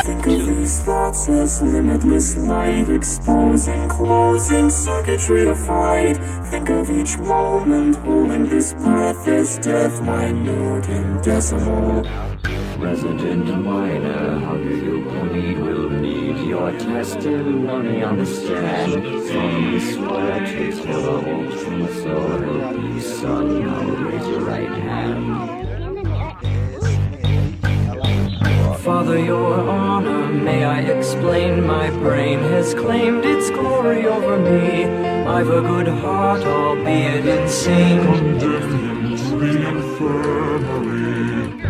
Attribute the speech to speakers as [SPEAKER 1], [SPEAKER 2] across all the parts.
[SPEAKER 1] Think of these thoughts as limitless light, exposing, closing circuitry to fight. Think of each moment holding this breath as death, minute and decimal.
[SPEAKER 2] Resident minor, how do you bleed? Will need your testimony, understand. From the sweat to terrible truth, so help me, son. Now raise your right hand. Father, your honor, may I explain? My brain has claimed its glory over me. I've a good heart, albeit insane.
[SPEAKER 1] Condemn him to the infirmary.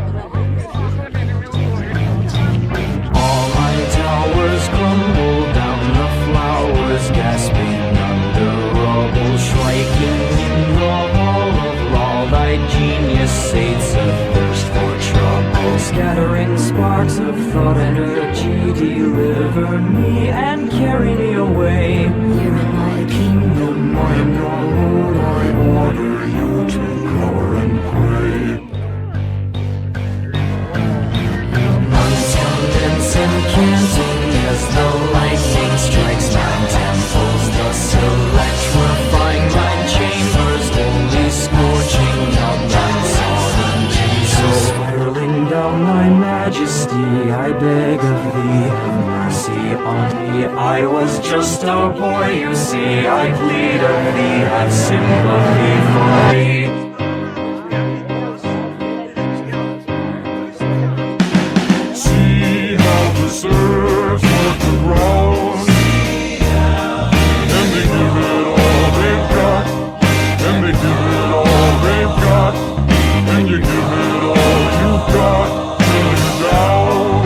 [SPEAKER 2] All my towers crumble down, the flowers gasping under rubble, striking in the hall of law. Thy genius sates a thirst for trouble, scattering sparks of thought energy. Deliver me and carry me away. Here in thy kingdom I am your Lord. I order you to cower and pray. Canting as the lightning strikes nine temples, thus electrifying nine chambers, only scorching out nine sovereignties. So spiraling down thy majesty, I beg of thee, have mercy on me. I was just a boy, you see, I plead of thee, have sympathy for me.
[SPEAKER 1] Serves work the ground, and they give it all they've got, and they give it all they've got, and you give it all you've got till you're down.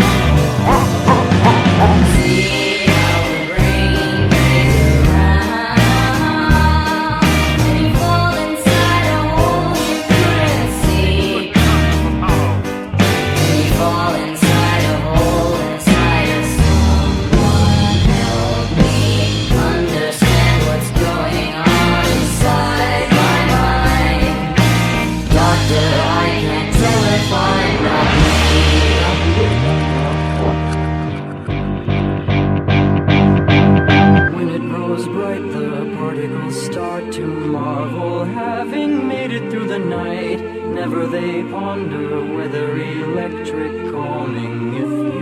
[SPEAKER 3] See how the rain plays around, and you fall inside a hole you couldn't see, and you fall inside a hole.
[SPEAKER 2] When it grows bright, the particles start to marvel, having made it through the night. Never they ponder whether electric calming, if you